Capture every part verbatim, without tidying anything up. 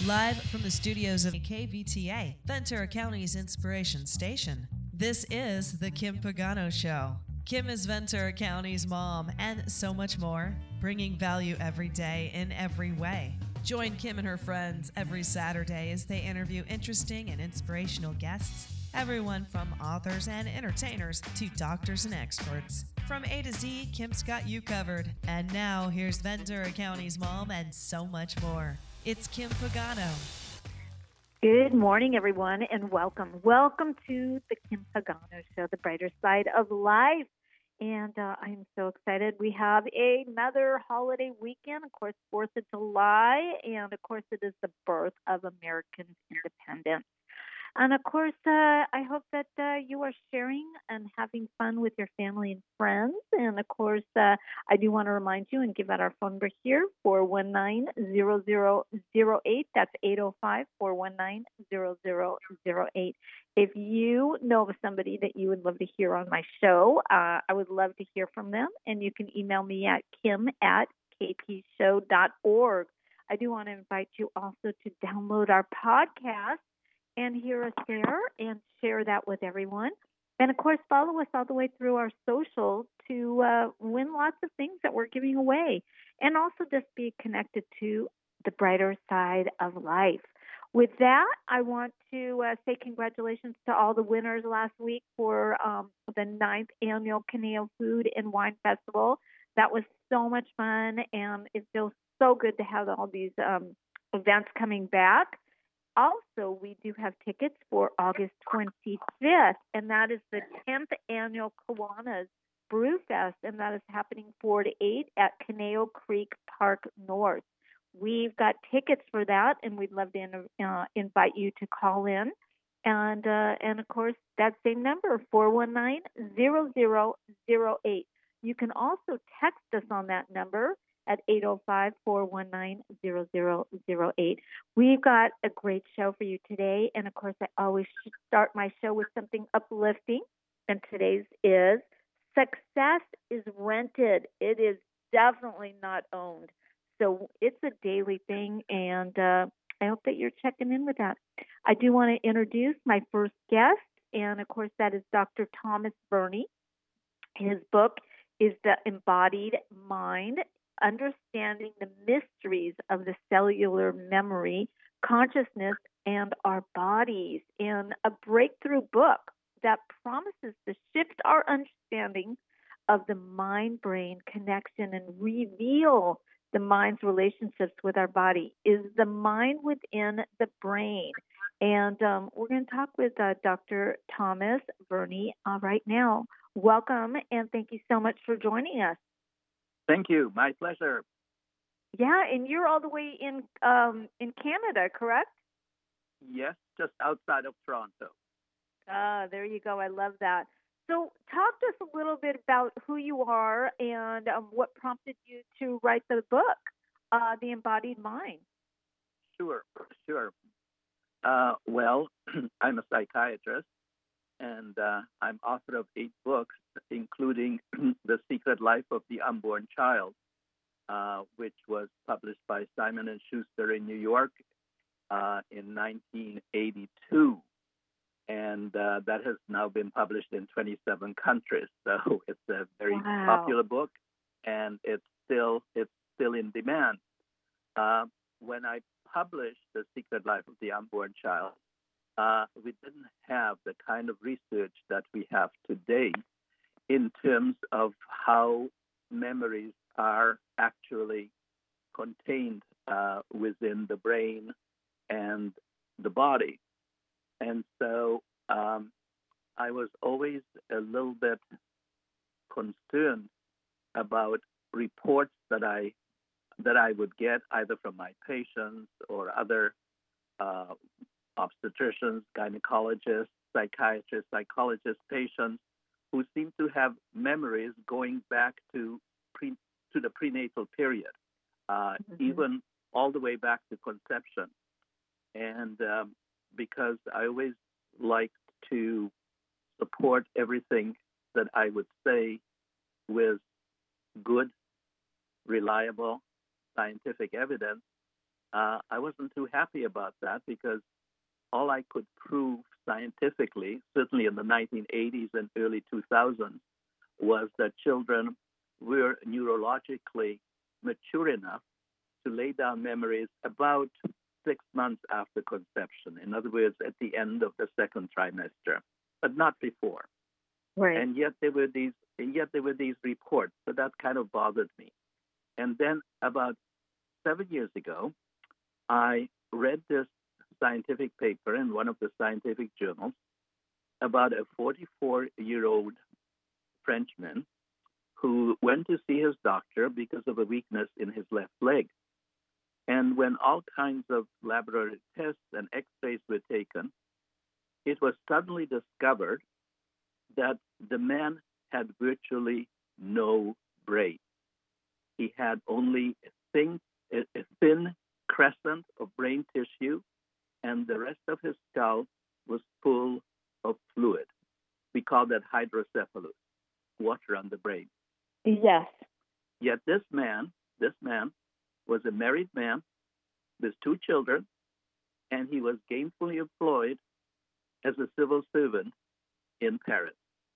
Live from the studios of K V T A, Ventura County's inspiration station. This is The Kim Pagano Show. Kim is Ventura County's mom and so much more, bringing value every day in every way. Join Kim and her friends every Saturday as they interview interesting and inspirational guests, everyone from authors and entertainers to doctors and experts. From A to Z, Kim's got you covered. And now, here's Ventura County's mom and so much more. It's Kim Pagano. Good morning, everyone, and welcome. Welcome to the Kim Pagano Show, the brighter side of life. And uh, I'm so excited. We have another holiday weekend, of course, fourth of July, and of course, it is the birth of American independence. And of course, uh, I hope that uh, you are sharing and having fun with your family and friends. And of course, uh, I do want to remind you and give out our phone number here, four one nine, zero zero zero eight. That's eight oh five, four one nine, zero zero zero eight. If you know of somebody that you would love to hear on my show, uh, I would love to hear from them. And you can email me at kim at k p show dot org. I do want to invite you also to download our podcast and hear us there and share that with everyone. And, of course, follow us all the way through our socials to uh, win lots of things that we're giving away, and also just be connected to the brighter side of life. With that, I want to uh, say congratulations to all the winners last week for um, the ninth annual Caneo Food and Wine Festival. That was so much fun, and it feels so good to have all these um, events coming back. Also, we do have tickets for August twenty-fifth, and that is the tenth annual Kiwanis Brew Fest, and that is happening four to eight at Caneo Creek Park North. We've got tickets for that, and we'd love to uh, invite you to call in. And, uh, and of course, that same number, four one nine, zero zero zero eight. You can also text us on that number at eight oh five, four one nine, zero zero zero eight. We've got a great show for you today. And, of course, I always start my show with something uplifting. And today's is Success is Rented. It is definitely not owned. So it's a daily thing, and uh, I hope that you're checking in with that. I do want to introduce my first guest, and, of course, that is Doctor Thomas Burney. His book is The Embodied Mind, Understanding the Mysteries of the Cellular Memory, Consciousness, and Our Bodies, and a breakthrough book that promises to shift our understanding of the mind-brain connection and reveal the mind's relationships with our body. Is the mind within the brain? And um, we're going to talk with uh, Doctor Thomas Burney uh, right now. Welcome, and thank you so much for joining us. Thank you. My pleasure. Yeah, and you're all the way in um, in Canada, correct? Yes, just outside of Toronto. Ah, there you go. I love that. So talk to us a little bit about who you are and um, what prompted you to write the book, uh, The Embodied Mind. Sure, sure. Uh, well, I'm a psychiatrist, and uh, I'm author of eight books, including The Secret Life of the Unborn Child, uh, which was published by Simon and Schuster in New York uh, in nineteen eighty-two. And uh, that has now been published in twenty-seven countries. So it's a very wow. popular book, and it's still it's still in demand. Uh, when I published The Secret Life of the Unborn Child, uh, we didn't have the kind of research that we have today in terms of how memories are actually contained uh, within the brain and the body. And so um, I was always a little bit concerned about reports that I that I would get either from my patients or other uh, obstetricians, gynecologists, psychiatrists, psychologists, patients who seem to have memories going back to pre, to the prenatal period, uh, mm-hmm. even all the way back to conception. And um, because I always liked to support everything that I would say with good, reliable, scientific evidence, uh, I wasn't too happy about that because all I could prove scientifically, certainly in the nineteen eighties and early two thousands, was that children were neurologically mature enough to lay down memories about six months after conception. In other words, at the end of the second trimester, but not before. Right. And yet there were these, and yet there were these reports. So that kind of bothered me. And then about seven years ago, I read this scientific paper in one of the scientific journals about a forty-four-year-old Frenchman who went to see his doctor because of a weakness in his left leg. And when all kinds of laboratory tests and x-rays were taken, it was suddenly discovered that the man had virtually no brain. He had only a thin, a, a thin crescent of brain tissue, and the rest of his skull was full of fluid. We call that hydrocephalus, water on the brain. Yes. Yet this man, this man was a married man with two children, and he was gainfully employed as a civil servant in Paris.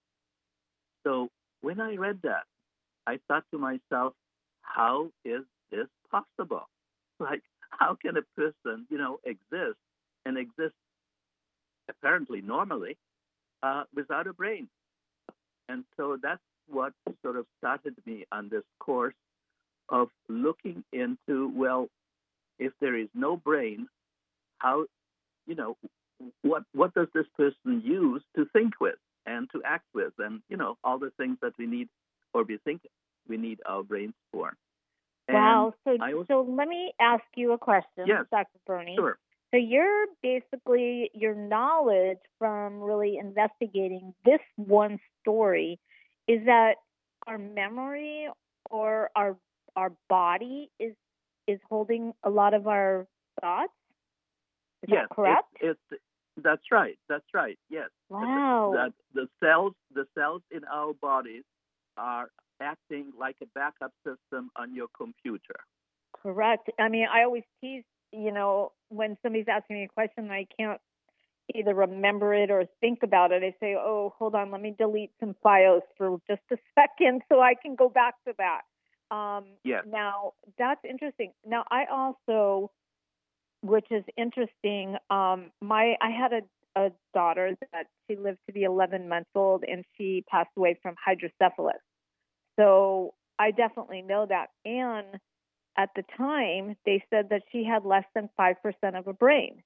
So when I read that, I thought to myself, how is this possible? Like, how can a person, you know, exist and exist apparently normally uh, without a brain? And so that's what sort of started me on this course of looking into, well, if there is no brain, how, you know, what what does this person use to think with and to act with, and, you know, all the things that we need, or we think we need our brains for. And wow. So, was, so let me ask you a question, yes, Doctor Bernie. Sure. So you're basically, your knowledge from really investigating this one story is that our memory or our our body is is holding a lot of our thoughts? Is yes, that correct? It's, it's, that's right. That's right. Yes. Wow. That the cells, the cells in our bodies are acting like a backup system on your computer. Correct. I mean, I always tease, you know, when somebody's asking me a question, I can't either remember it or think about it. I say, oh, hold on, let me delete some files for just a second so I can go back to that. Um, yes. Now, that's interesting. Now, I also, which is interesting, um, my I had a, a daughter that she lived to be eleven months old, and she passed away from hydrocephalus. So I definitely know that. And at the time, they said that she had less than five percent of a brain.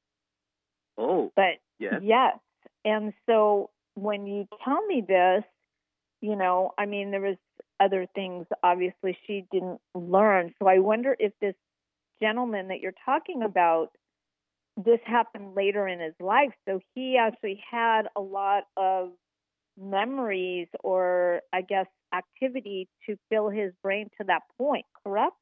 Oh, but yes. yes. And so when you tell me this, you know, I mean, there was other things, obviously, she didn't learn. So I wonder if this gentleman that you're talking about, this happened later in his life. So he actually had a lot of memories or, I guess, activity to fill his brain to that point, correct?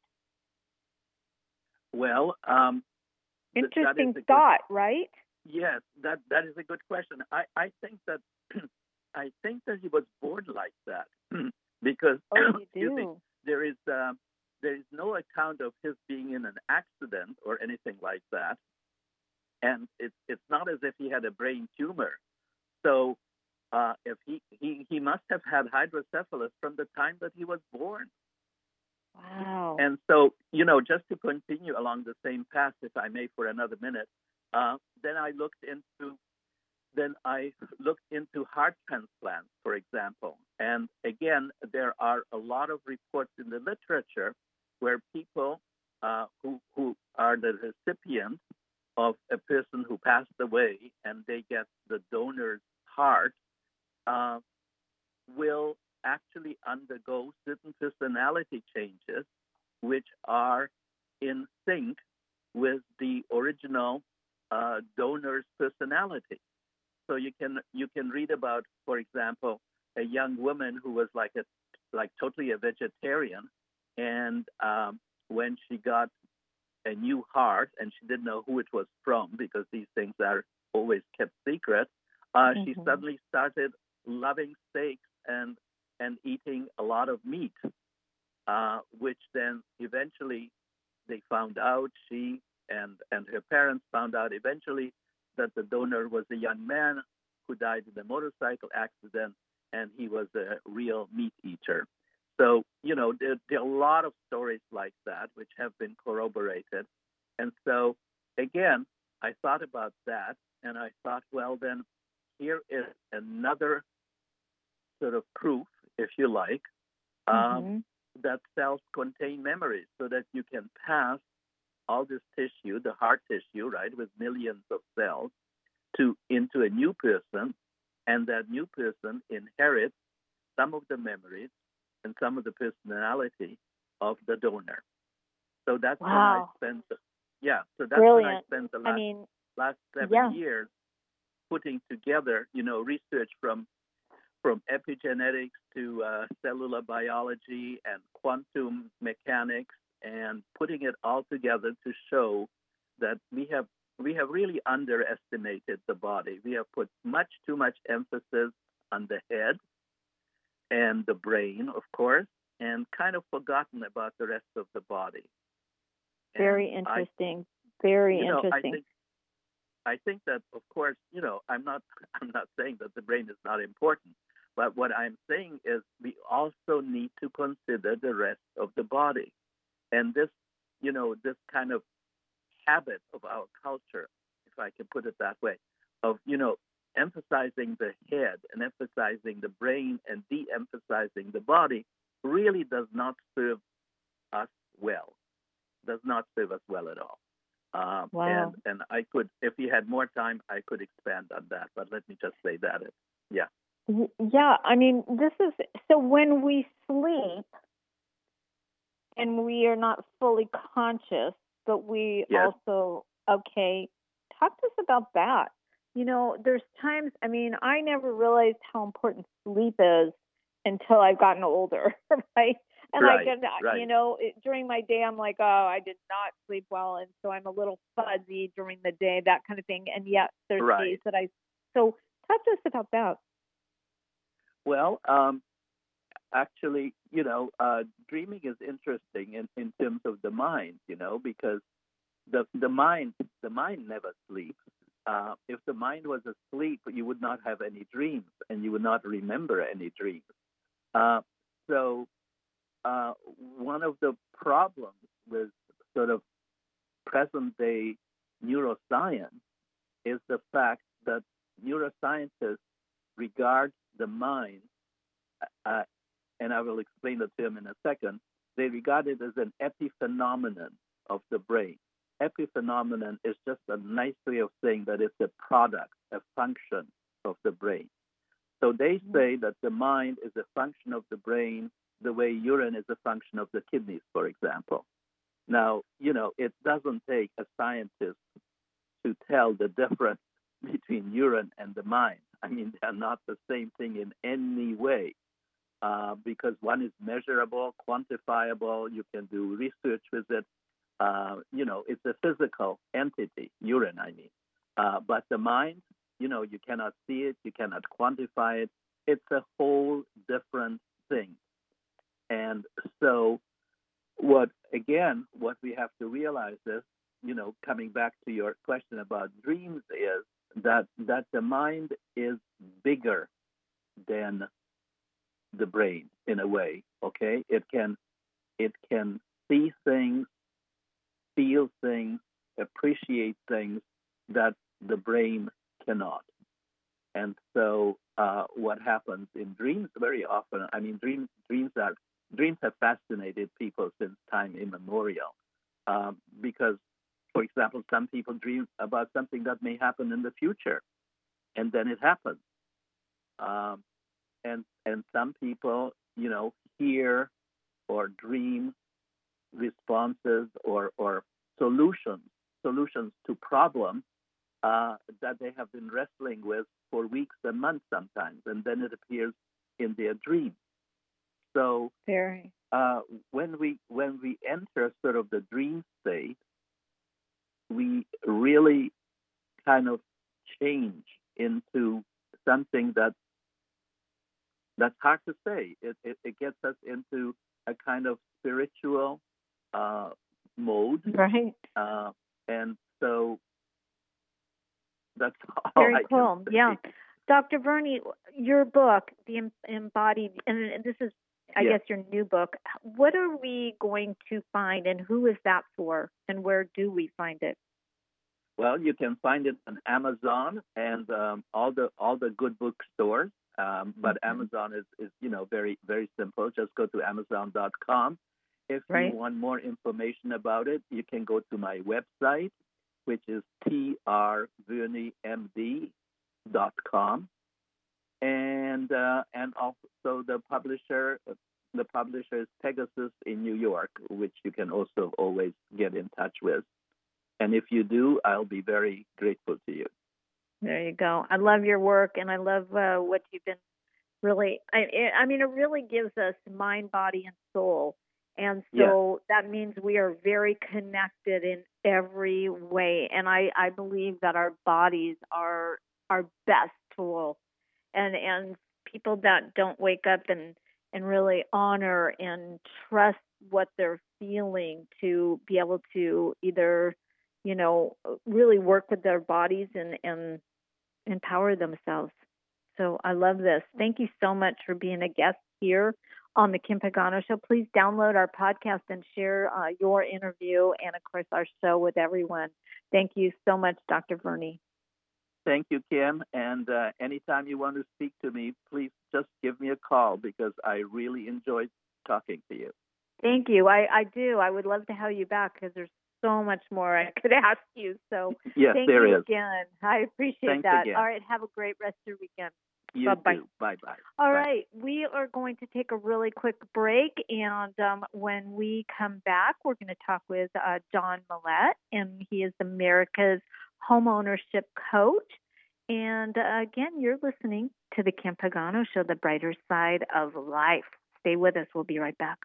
Well, um, interesting th- thought, good, right? Yes, that that is a good question. I, I think that I think that he was born like that because oh, you do. me, there is uh, there is no account of his being in an accident or anything like that, and it's it's not as if he had a brain tumor. So uh, if he, he he must have had hydrocephalus from the time that he was born. Wow. And so, you know, just to continue along the same path, if I may, for another minute, uh, then I looked into then I looked into heart transplants, for example. And again, there are a lot of reports in the literature where people uh, who who are the recipient of a person who passed away and they get the donor's heart uh, will actually undergo certain personality changes which are in sync with the original uh, donor's personality. So you can you can read about, for example, a young woman who was like a like totally a vegetarian, and um, when she got a new heart and she didn't know who it was from because these things are always kept secret, uh, mm-hmm. she suddenly started loving steaks and and eating a lot of meat, uh, which then eventually they found out she and and her parents found out eventually that the donor was a young man who died in a motorcycle accident, and he was a real meat eater. So, you know, there, there are a lot of stories like that which have been corroborated. And so, again, I thought about that, and I thought, well, then here is another sort of proof, if you like, um, Mm-hmm. that cells contain memories, so that you can pass all this tissue, the heart tissue, right, with millions of cells, to into a new person, and that new person inherits some of the memories and some of the personality of the donor. So that's when I Wow. spent, the, yeah. So that's when I Brilliant. spent the I last mean, last seven yeah. years putting together, you know, research from from epigenetics to uh, cellular biology and quantum mechanics, and putting it all together to show that we have we have really underestimated the body. We have put much too much emphasis on the head and the brain, of course, and kind of forgotten about the rest of the body. Very And I, interesting. Very you know, I interesting. think I think that, of course, you know, I'm not I'm not saying that the brain is not important, but what I'm saying is we also need to consider the rest of the body. And this, you know, this kind of habit of our culture, if I can put it that way, of, you know, emphasizing the head and emphasizing the brain and de-emphasizing the body really does not serve us well, does not serve us well at all. Um, Wow. and, and I could, if we had more time, I could expand on that, but let me just say that. It, yeah. Yeah, I mean, this is so when we sleep and we are not fully conscious, but we Yes. also, okay, talk to us about that. You know, there's times, I mean, I never realized how important sleep is until I've gotten older, right? And Right, I can, right. you know, it, during my day, I'm like, oh, I did not sleep well. And so I'm a little fuzzy during the day, that kind of thing. And yet there's Right. days that I, so talk to us about that. Well, um, actually, you know, uh, dreaming is interesting in, in terms of the mind, you know, because the the mind the mind never sleeps. Uh, if the mind was asleep, you would not have any dreams, and you would not remember any dreams. Uh, so uh, one of the problems with sort of present day neuroscience is the fact that neuroscientists regard the mind, uh, and I will explain the term in a second, they regard it as an epiphenomenon of the brain. Epiphenomenon is just a nice way of saying that it's a product, a function of the brain. So they say that the mind is a function of the brain the way urine is a function of the kidneys, for example. Now, you know, it doesn't take a scientist to tell the difference between urine and the mind. I mean, they're not the same thing in any way, uh, because one is measurable, quantifiable. You can do research with it. Uh, you know, it's a physical entity, urine, I mean. Uh, but the mind, you know, you cannot see it, you cannot quantify it. It's a whole different thing. And so, what, again, what we have to realize is, you know, coming back to your question about dreams, is that that the mind is bigger than the brain in a way. Okay, it can it can see things, feel things, appreciate things that the brain cannot. And so, uh, what happens in dreams very often? I mean, dreams dreams are dreams have fascinated people since time immemorial, um, because, for example, some people dream about something that may happen in the future, and then it happens. Um, and and some people, you know, hear or dream responses or or solutions solutions to problems uh, that they have been wrestling with for weeks and months sometimes, and then it appears in their dreams. So Very. uh, when we when we enter sort of the dream state, we really kind of change into something that that's hard to say. It, it, it gets us into a kind of spiritual uh, mode. Right. Uh, and so that's all Very I cool. can say. Yeah. Doctor Verney, your book, The Embodied, and this is, I Yes. guess, your new book. What are we going to find, and who is that for, and where do we find it? Well, you can find it on Amazon and um, all the all the good bookstores. Um, but Mm-hmm. Amazon is, is, you know, very, very simple. Just go to amazon dot com. If Right. you want more information about it, you can go to my website, which is t r verney m d dot com. And uh, and also the publisher, the publisher is Pegasus in New York, which you can also always get in touch with. And if you do, I'll be very grateful to you. There you go. I love your work, and I love uh, what you've been really, I, I mean, it really gives us mind, body, and soul. And so that means we are very connected in every way. And I, I believe that our bodies are our best tool. And and people that don't wake up and, and really honor and trust what they're feeling to be able to either, you know, really work with their bodies and, and empower themselves. So I love this. Thank you so much for being a guest here on the Kim Pagano Show. Please download our podcast and share uh, your interview and, of course, our show with everyone. Thank you so much, Doctor Verney. Thank you, Kim. And uh, anytime you want to speak to me, please just give me a call because I really enjoyed talking to you. Thank you. I, I do. I would love to have you back because there's so much more I could ask you. So yes, thank there you is. again. I appreciate Thanks that. again. All right. Have a great rest of your weekend. You Bye-bye. too. Bye-bye. All Bye. right. We are going to take a really quick break. And um, when we come back, we're going to talk with uh, Don Millette. And he is America's homeownership coach. And uh, again, you're listening to the Kim Pagano Show, the brighter side of life. Stay with us. We'll be right back.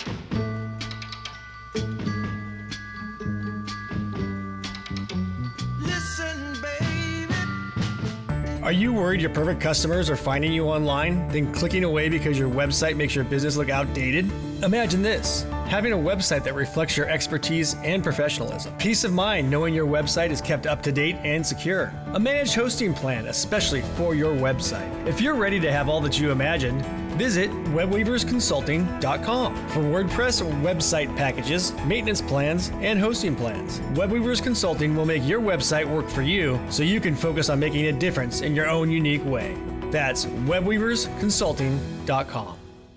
Are you worried your perfect customers are finding you online, then clicking away because your website makes your business look outdated? Imagine this: having a website that reflects your expertise and professionalism. Peace of mind knowing your website is kept up to date and secure. A managed hosting plan, especially for your website. If you're ready to have all that you imagined, visit web weavers consulting dot com for WordPress website packages, maintenance plans, and hosting plans. WebWeavers Consulting will make your website work for you so you can focus on making a difference in your own unique way. That's web weavers consulting dot com.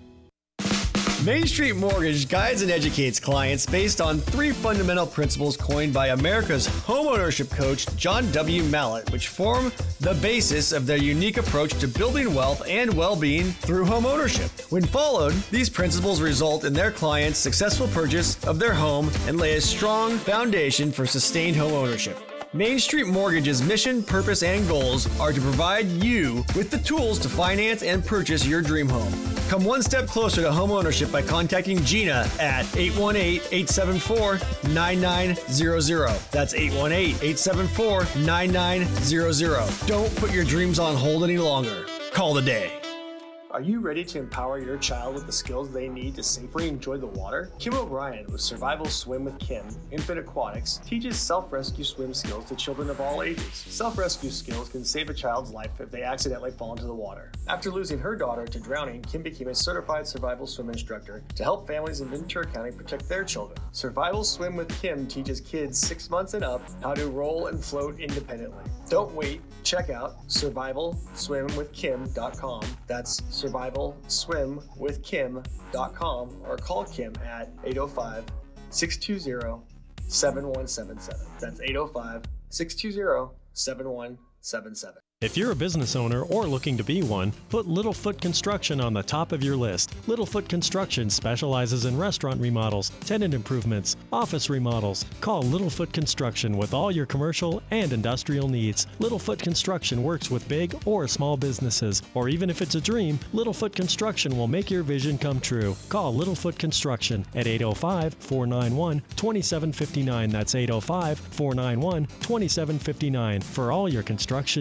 Main Street Mortgage guides and educates clients based on three fundamental principles coined by America's homeownership coach, John W. Mallett, which form the basis of their unique approach to building wealth and well-being through homeownership. When followed, these principles result in their clients' successful purchase of their home and lay a strong foundation for sustained homeownership. Main Street Mortgage's mission, purpose, and goals are to provide you with the tools to finance and purchase your dream home. Come one step closer to home ownership by contacting Gina at eight one eight, eight seven four, nine nine zero zero. That's eight one eight, eight seven four, nine nine zero zero. Don't put your dreams on hold any longer. Call today. Are you ready to empower your child with the skills they need to safely enjoy the water? Kim O'Brien with Survival Swim with Kim, Infant Aquatics, teaches self-rescue swim skills to children of all ages. Self-rescue skills can save a child's life if they accidentally fall into the water. After losing her daughter to drowning, Kim became a certified survival swim instructor to help families in Ventura County protect their children. Survival Swim with Kim teaches kids six months and up how to roll and float independently. Don't wait. Check out survival swim with kim dot com. That's survival swim with kim dot com or call Kim at eight oh five, six two zero, seven one seven seven. That's eight oh five, six two zero, seven one seven seven. If you're a business owner or looking to be one, put Littlefoot Construction on the top of your list. Littlefoot Construction specializes in restaurant remodels, tenant improvements, office remodels. Call Littlefoot Construction with all your commercial and industrial needs. Littlefoot Construction works with big or small businesses, or even if it's a dream, Littlefoot Construction will make your vision come true. Call Littlefoot Construction at eight oh five, four nine one, two seven five nine. That's eight oh five, four nine one, two seven five nine for all your construction needs.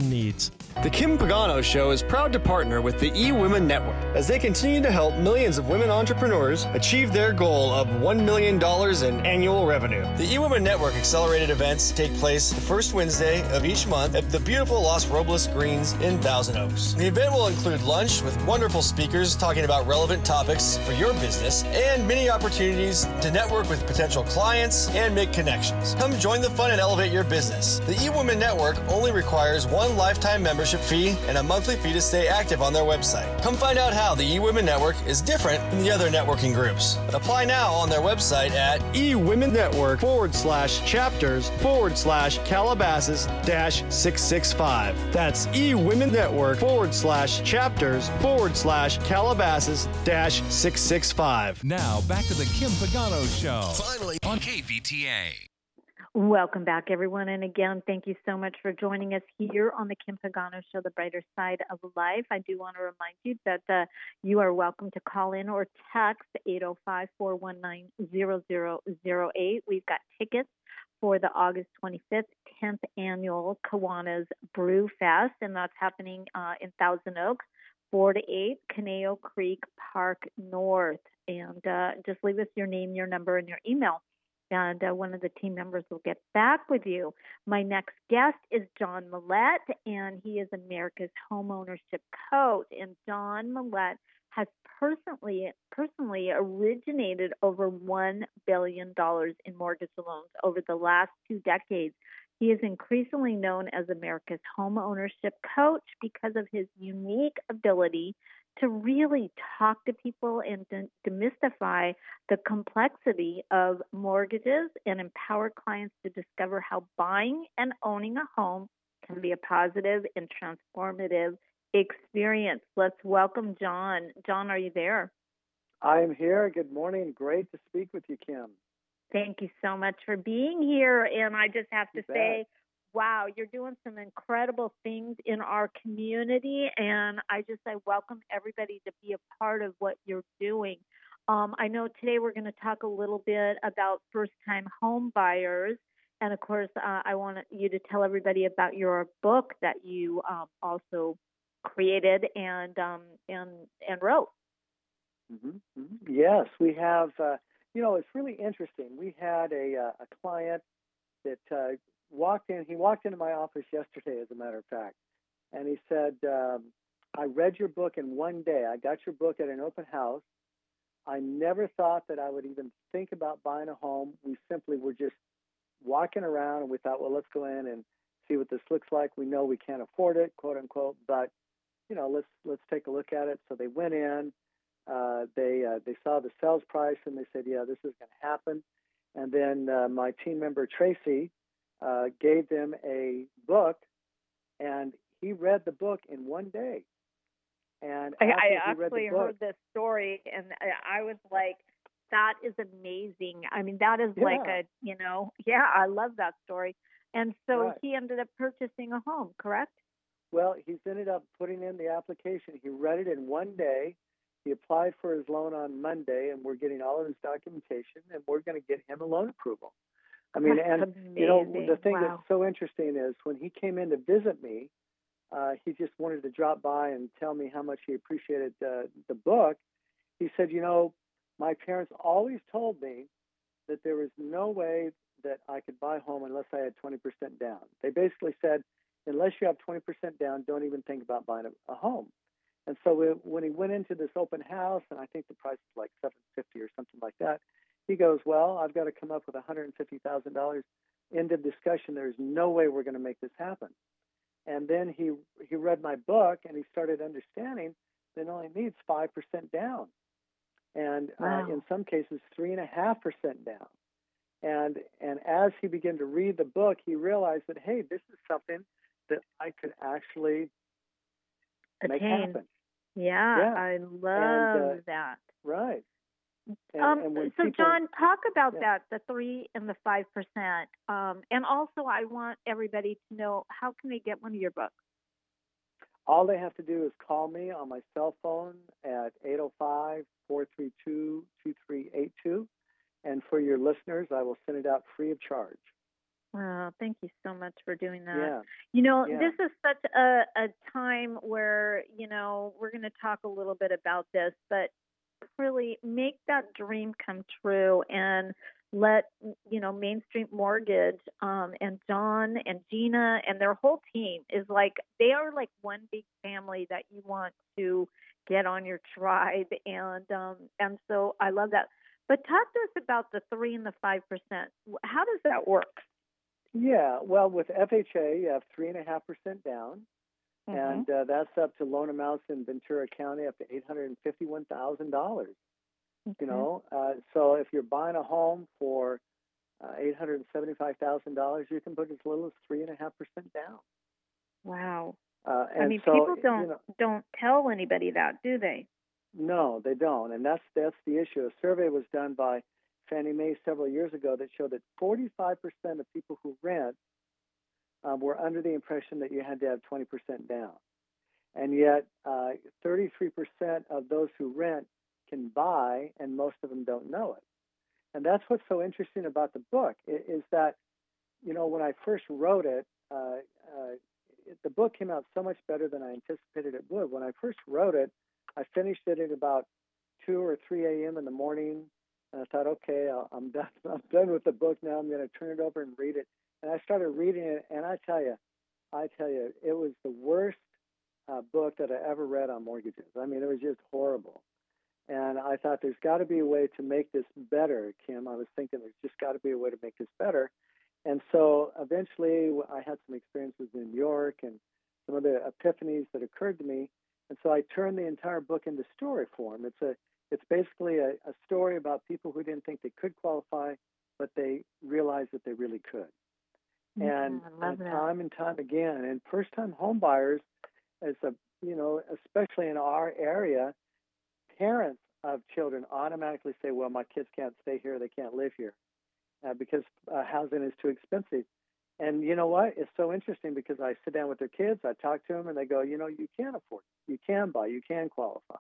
events. The Kim Pagano Show is proud to partner with the eWomen Network as they continue to help millions of women entrepreneurs achieve their goal of one million dollars in annual revenue. The eWomen Network accelerated events take place the first Wednesday of each month at the beautiful Los Robles Greens in Thousand Oaks. The event will include lunch with wonderful speakers talking about relevant topics for your business and many opportunities to network with potential clients and make connections. Come join the fun and elevate your business. The eWomen Network only requires one lifetime membership fee and a monthly fee to stay active on their website. Come find out how the eWomen Network is different from the other networking groups. Apply now on their website at eWomenNetwork forward slash chapters forward slash Calabasas dash six six five. That's eWomenNetwork forward slash chapters forward slash Calabasas dash six six five. Now back to the Kim Pagano Show. Finally on K V T A. Welcome back, everyone. And again, thank you so much for joining us here on the Kim Pagano Show, the brighter side of life. I do want to remind you that uh, you are welcome to call in or text eight oh five, four one nine, zero zero zero eight. We've got tickets for the August twenty-fifth, tenth annual Kiwanis Brew Fest, and that's happening uh, in Thousand Oaks, four to eight, Caneo Creek Park North. And uh, just leave us your name, your number, and your email. And uh, one of the team members will get back with you. My next guest is John Millette, and he is America's Homeownership Coach. And John Millette has personally personally originated over one billion dollars in mortgage loans over the last two decades. He is increasingly known as America's Homeownership Coach because of his unique ability to really talk to people and de- demystify the complexity of mortgages and empower clients to discover how buying and owning a home can be a positive and transformative experience. Let's welcome John. John, are you there? I'm here. Good morning. Great to speak with you, Kim. Thank you so much for being here. And I just have to You say, bet. wow, you're doing some incredible things in our community, and I just I welcome everybody to be a part of what you're doing. Um, I know today we're going to talk a little bit about first-time home buyers, and of course, uh, I want you to tell everybody about your book that you um, also created and um, and and wrote. Mm-hmm. Mm-hmm. Yes, we have. Uh, you know, it's really interesting. We had a uh, a client that. Uh, walked in. He walked into my office yesterday, as a matter of fact, and he said, um, I read your book in one day. I got your book at an open house. I never thought that I would even think about buying a home. We simply were just walking around, and we thought, well, let's go in and see what this looks like. We know we can't afford it, quote unquote, but you know, let's let's take a look at it. So they went in. Uh, they uh, they saw the sales price, and they said, yeah, this is going to happen. And then uh, my team member Tracy Uh, gave them a book, and he read the book in one day. And I, I he actually read the book, heard this story, and I, I was like, that is amazing. I mean, that is Yeah. like a, you know, yeah, I love that story. And so Right. he ended up purchasing a home, correct? Well, he's ended up putting in the application. He read it in one day. He applied for his loan on Monday, and we're getting all of his documentation, and we're going to get him a loan approval. I mean, That's and you know, amazing. the thing Wow. that's so interesting is when he came in to visit me, uh, he just wanted to drop by and tell me how much he appreciated uh, the book. He said, you know, my parents always told me that there was no way that I could buy a home unless I had twenty percent down. They basically said, unless you have twenty percent down, don't even think about buying a, a home. And so we, when he went into this open house, and I think the price was like seven hundred fifty dollars or something like that, he goes, well, I've got to come up with one hundred fifty thousand dollars. End of discussion. There's no way we're going to make this happen. And then he he read my book, and he started understanding that it only needs five percent down. And Wow. uh, in some cases, three point five percent down. And and as he began to read the book, he realized that, hey, this is something that I could actually make Attain. happen. Yeah, Yeah. I love And, uh, that. Right. And, um, and when so, people, John, talk about Yeah. that, the three and the five percent. Um, and also, I want everybody to know, how can they get one of your books? all they have to do is call me on my cell phone at eight oh five, four three two, two three eight two. And for your listeners, I will send it out free of charge. Oh, thank you so much for doing that. Yeah, You know, yeah, this is such a, a time where, you know, we're going to talk a little bit about this, but really make that dream come true and let, you know, Main Street Mortgage um, and John and Gina and their whole team is like, they are like one big family that you want to get on your tribe. And, um, and so I love that. But talk to us about the three and the five percent. How does that work? yeah. Well, with F H A, you have three and a half percent down, Mm-hmm. and uh, that's up to loan amounts in Ventura County up to eight hundred and fifty-one thousand dollars. You Okay. know, uh, so if you're buying a home for uh, eight hundred and seventy-five thousand dollars, you can put as little as three and a half percent down. Wow. Uh, I and mean, so, people you don't know, don't tell anybody that, do they? no, they don't, and that's that's the issue. A survey was done by Fannie Mae several years ago that showed that forty-five percent of people who rent um, were under the impression that you had to have twenty percent down, and yet uh, thirty-three percent of those who rent can buy, and most of them don't know it. And that's what's so interesting about the book i- is that, you know, when I first wrote it, uh, uh, it, the book came out so much better than I anticipated it would. When I first wrote it, I finished it at about two or three a m in the morning, and I thought, okay, I'll, I'm done. I'm done with the book now. I'm going to turn it over and read it. And I started reading it, and I tell you, I tell you, it was the worst uh, book that I ever read on mortgages. I mean, it was just horrible. And I thought there's got to be a way to make this better, Kim. I was thinking there's just got to be a way to make this better. And so eventually I had some experiences in New York and some other epiphanies that occurred to me. And so I turned the entire book into story form. It's a it's basically a, a story about people who didn't think they could qualify, but they realized that they really could. Yeah, And, I love and that. time and time again, and first time home buyers, as a you know, especially in our area, parents of children automatically say, well, my kids can't stay here, they can't live here uh, because uh, housing is too expensive. And you know what? It's so interesting because I sit down with their kids, I talk to them, and they go, you know, you can afford it. You can buy, you can qualify.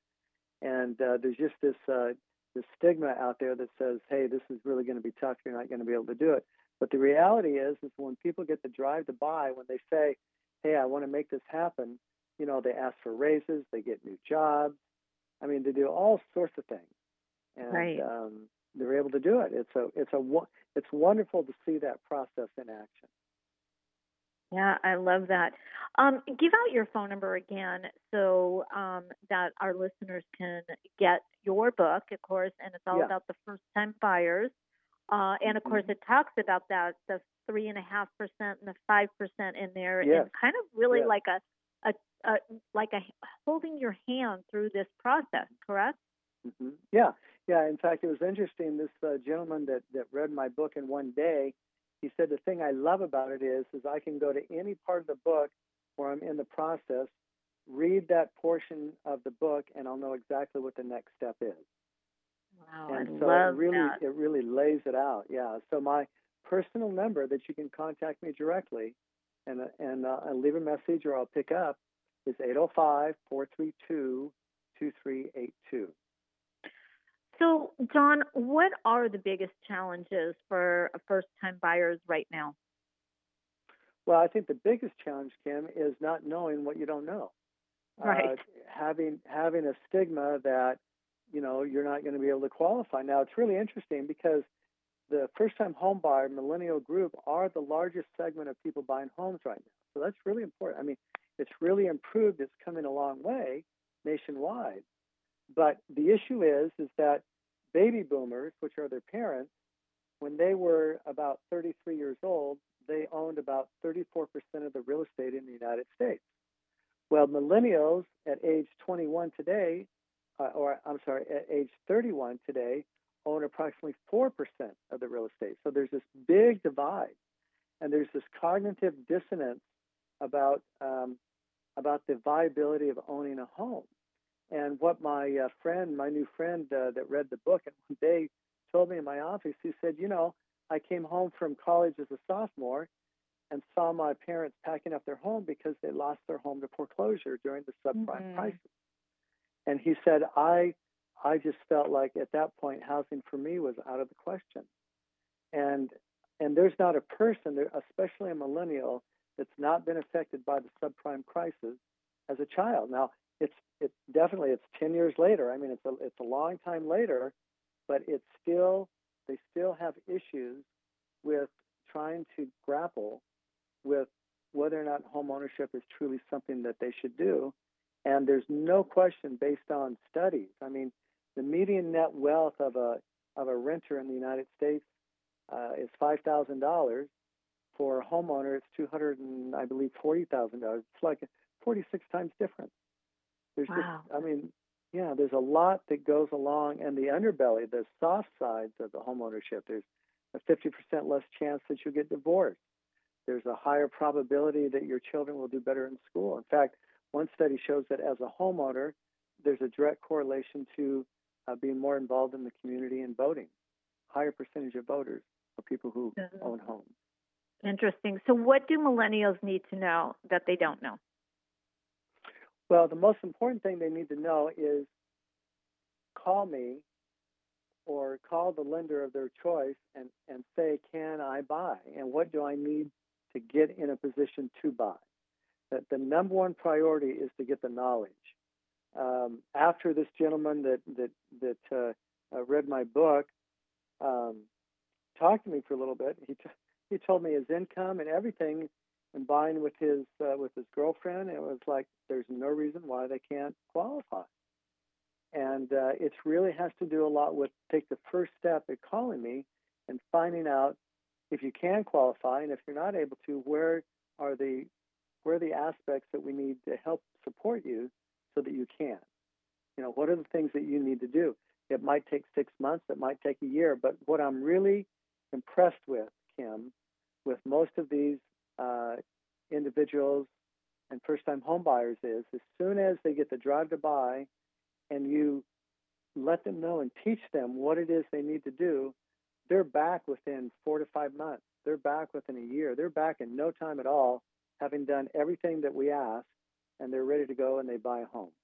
And uh, there's just this uh, this stigma out there that says, hey, this is really going to be tough. You're not going to be able to do it. But the reality is, is when people get the drive to buy, when they say, hey, I want to make this happen, you know, they ask for raises, they get new jobs. I mean, they do all sorts of things, and Right. um, they're able to do it. It's a, it's a, it's wonderful to see that process in action. Yeah, I love that. Um, give out your phone number again so um, that our listeners can get your book, of course, and it's all Yeah. about the first-time buyers. Uh, and of course, Mhm. it talks about that the three and a half percent and the five percent in there, Yes. and kind of really Yes. like a, a, a like a holding your hand through this process. Correct? Mm-hmm. Yeah, yeah. In fact, it was interesting. This uh, gentleman that, that read my book in one day, he said the thing I love about it is, is I can go to any part of the book where I'm in the process, read that portion of the book, and I'll know exactly what the next step is. Wow, And I so love it really, that. it really lays it out. Yeah. So my personal number that you can contact me directly, and uh, and uh, I'll leave a message or I'll pick up, is eight oh five, four three two, two three eight two. So, John, what are the biggest challenges for first-time buyers right now? Well, I think the biggest challenge, Kim, is not knowing what you don't know. Right. Uh, having having a stigma that, you know, you're not going to be able to qualify. Now, it's really interesting because the first-time home buyer millennial group are the largest segment of people buying homes right now. So that's really important. I mean, it's really improved. It's coming a long way nationwide. But the issue is, is that baby boomers, which are their parents, when they were about thirty-three years old, they owned about thirty-four percent of the real estate in the United States. Well, millennials at age twenty-one today, uh, or I'm sorry, at age thirty-one today, own approximately four percent of the real estate. So there's this big divide, and there's this cognitive dissonance about um, about the viability of owning a home. And what my uh, friend, my new friend uh, that read the book, and one day told me in my office, he said, you know, I came home from college as a sophomore and saw my parents packing up their home because they lost their home to foreclosure during the subprime Mhm. crisis. And he said, I, I just felt like at that point, housing for me was out of the question. And and there's not a person, there, especially a millennial, that's not been affected by the subprime crisis as a child. Now, it's it's definitely it's ten years later. I mean, it's a it's a long time later, but it's still they still have issues with trying to grapple with whether or not home ownership is truly something that they should do. And there's no question based on studies. I mean, the median net wealth of a of a renter in the United States uh, is five thousand dollars. For a homeowner, it's two hundred and I believe forty thousand dollars. It's like a forty-six times difference. There's wow. just, I mean, yeah, there's a lot that goes along, and the underbelly, the soft sides of the homeownership. There's a fifty percent less chance that you get divorced. There's a higher probability that your children will do better in school. In fact, one study shows that as a homeowner, there's a direct correlation to uh, being more involved in the community and voting. Higher percentage of voters are people who mm-hmm. own homes. Interesting. So what do millennials need to know that they don't know? Well, the most important thing they need to know is call me or call the lender of their choice and, and say, can I buy? And what do I need to get in a position to buy? That the number one priority is to get the knowledge. Um, after this gentleman that that that uh, uh, read my book um, talked to me for a little bit, he t- he told me his income and everything combined with his uh, with his girlfriend. It was like there's no reason why they can't qualify, and uh, it really has to do a lot with take the first step at calling me and finding out if you can qualify, and if you're not able to, where are the where are the aspects that we need to help support you so that you can. You know, what are the things that you need to do? It might take six months, it might take a year, but what I'm really impressed with, Kim, with most of these uh, individuals and first-time home buyers is as soon as they get the drive to buy and you let them know and teach them what it is they need to do, they're back within four to five months. They're back within a year. They're back in no time at all, having done everything that we asked, and they're ready to go and they buy a home.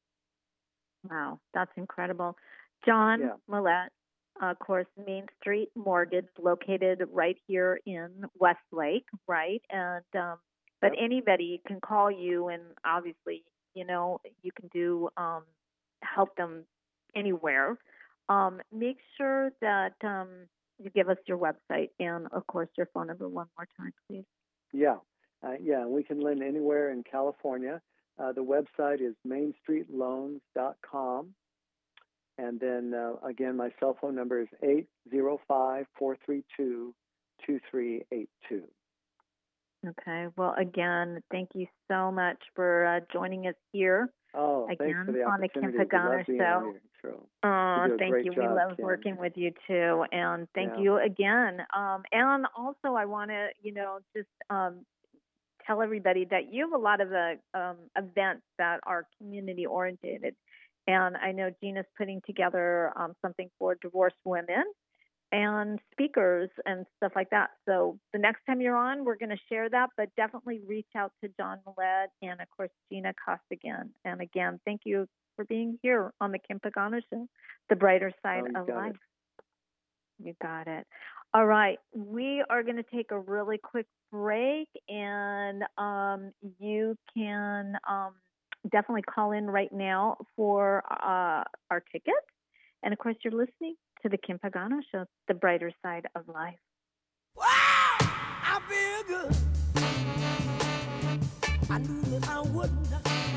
Wow, that's incredible. John yeah. Millette, uh, of course, Main Street Mortgage, located right here in Westlake, right? And um, but yep. anybody can call you, and obviously, you know, you can do um, help them anywhere. Um, make sure that um, you give us your website and, of course, your phone number one more time, please. Yeah, uh, yeah, we can lend anywhere in California. Uh, the website is main street loans dot com. And then, uh, again, my cell phone number is eight zero five, four three two, two three eight two. Okay. Well, again, thank you so much for uh, joining us here. Oh, again, thanks for the on the Kim opportunity. Pagano Show. Oh, you thank you. Job, we love Kim. working with you too, and thank yeah. you again. Um, and also, I want to, you know, just um, tell everybody that you have a lot of uh, um, events that are community oriented, and I know Gina's putting together um, something for divorced women and speakers and stuff like that. So the next time you're on, we're going to share that, but definitely reach out to John Millette and, of course, Gina Costigan. And again, thank you for being here on the Kim Pagano Show, the brighter side oh, of life. It. You got it. All right. We are going to take a really quick break, and um, you can um, definitely call in right now for uh, our tickets. And, of course, you're listening to the Kim Pagano Show, the brighter side of life. Wow, I feel good. I knew that I wouldn't.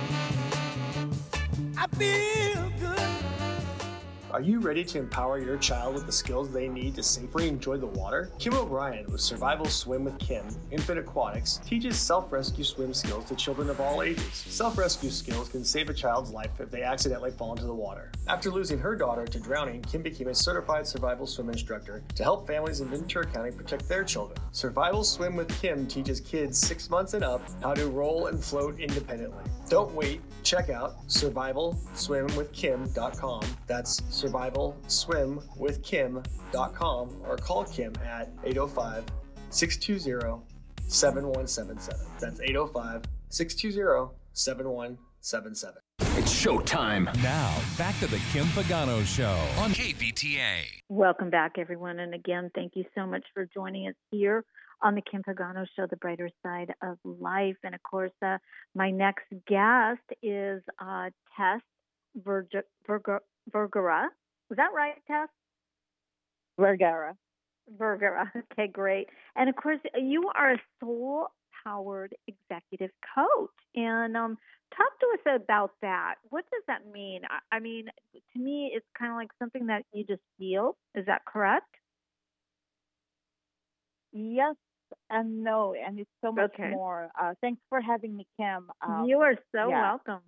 I feel good. Are you ready to empower your child with the skills they need to safely enjoy the water? Kim O'Brien with Survival Swim with Kim, Infant Aquatics, teaches self-rescue swim skills to children of all ages. Self-rescue skills can save a child's life if they accidentally fall into the water. After losing her daughter to drowning, Kim became a certified survival swim instructor to help families in Ventura County protect their children. Survival Swim with Kim teaches kids six months and up how to roll and float independently. Don't wait. Check out survival swim with kim dot com. That's survival swim with kim dot com, or call Kim at eight oh five, six two zero, seven one seven seven. That's eight oh five, six two zero, seven one seven seven. It's It's showtime. Now, back to the Kim Pagano Show on K V T A. Welcome back, everyone. And again, thank you so much for joining us here on the Kim Pagano Show, the brighter side of life. And of course, uh, my next guest is uh, Tess Verg- Verg- Vergara. Was that right, Tess? Vergara. Vergara. Okay, great. And of course, you are a soul-powered executive coach. And um, talk to us about that. What does that mean? I, I mean, to me, it's kind of like something that you just feel. Is that correct? Yes and no, and it's so much Okay. more. Uh, thanks for having me, Kim. Um, you are so yeah. welcome.